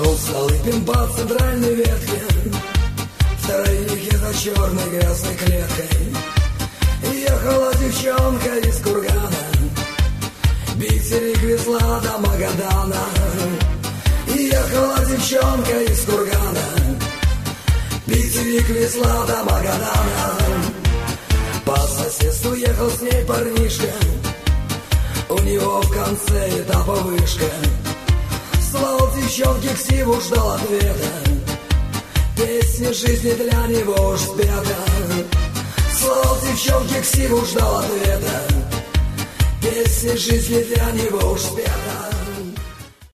Шел Столыпин по центральной ветке, в тройнике за черной грязной клеткой. Ехала девчонка из Кургана, Биксерик везла до Магадана. Ехала девчонка из Кургана, Биксерик везла до Магадана. По соседству ехал с ней парнишка, у него в конце этапа вышка. Слал девчонке ксиву, ждал ответа, песня жизни для него уж спета. Слал девчонке ксиву, ждал ответа, песня жизни для него уж спета.